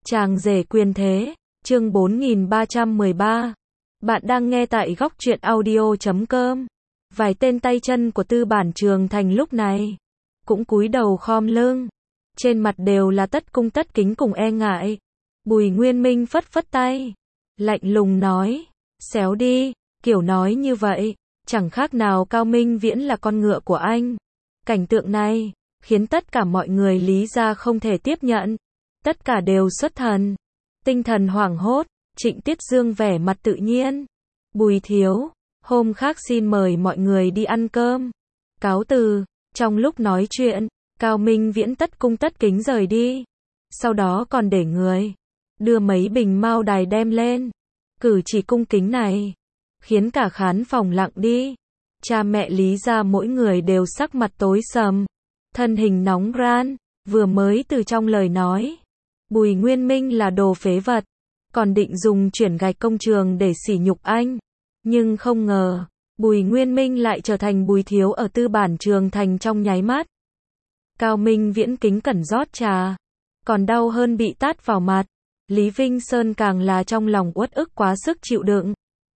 Chàng rể quyền thế, chương 4313. Bạn đang nghe tại góc truyện audio.com. Vài tên tay chân của Tư Bản Trường Thành lúc này cũng cúi đầu khom lưng, trên mặt đều là tất cung tất kính cùng e ngại. Bùi Nguyên Minh phất phất tay, lạnh lùng nói, xéo đi, kiểu nói như vậy, chẳng khác nào Cao Minh Viễn là con ngựa của anh. Cảnh tượng này khiến tất cả mọi người Lý gia không thể tiếp nhận, tất cả đều xuất thần, tinh thần hoảng hốt. Trịnh Tiết Dương vẻ mặt tự nhiên, Bùi thiếu, hôm khác xin mời mọi người đi ăn cơm, cáo từ. Trong lúc nói chuyện, Cao Minh Viễn tất cung tất kính rời đi, sau đó còn để người đưa mấy bình mao đài đem lên. Cử chỉ cung kính này khiến cả khán phòng lặng đi. Cha mẹ Lý gia mỗi người đều sắc mặt tối sầm, thân hình nóng ran. Vừa mới từ trong lời nói Bùi Nguyên Minh là đồ phế vật, còn định dùng chuyển gạch công trường để sỉ nhục anh, nhưng không ngờ Bùi Nguyên Minh lại trở thành Bùi thiếu ở Tư Bản Trường Thành trong nháy mắt. Cao Minh Viễn kính cẩn rót trà, còn đau hơn bị tát vào mặt. Lý Vinh Sơn càng là trong lòng uất ức quá sức chịu đựng.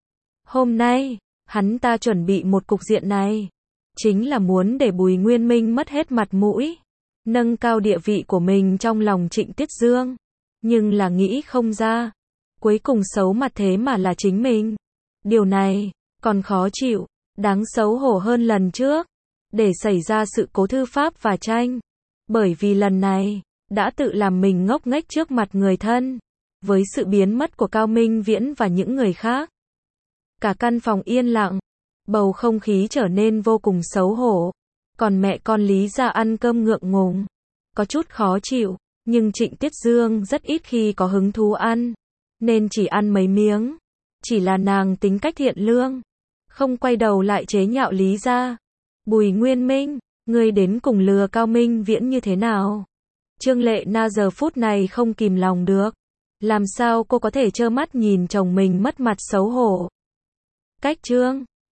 Hôm nay hắn ta chuẩn bị một cục diện này, chính là muốn để Bùi Nguyên Minh mất hết mặt mũi, nâng cao địa vị của mình trong lòng Trịnh Tiết Dương. Nhưng là nghĩ không ra, cuối cùng xấu mặt thế mà là chính mình. Điều này còn khó chịu, đáng xấu hổ hơn lần trước, để xảy ra sự cố thư pháp và tranh. Bởi vì lần này đã tự làm mình ngốc nghếch trước mặt người thân. Với sự biến mất của Cao Minh Viễn và những người khác, cả căn phòng yên lặng, bầu không khí trở nên vô cùng xấu hổ. Còn mẹ con Lý gia ăn cơm ngượng ngùng, có chút khó chịu, nhưng Trịnh Tiết Dương rất ít khi có hứng thú ăn, nên chỉ ăn mấy miếng. Chỉ là nàng tính cách thiện lương, không quay đầu lại chế nhạo Lý gia. Bùi Nguyên Minh, ngươi đến cùng lừa Cao Minh Viễn như thế nào? Trương Lệ Na giờ phút này không kìm lòng được, làm sao cô có thể trơ mắt nhìn chồng mình mất mặt xấu hổ. Cách Trương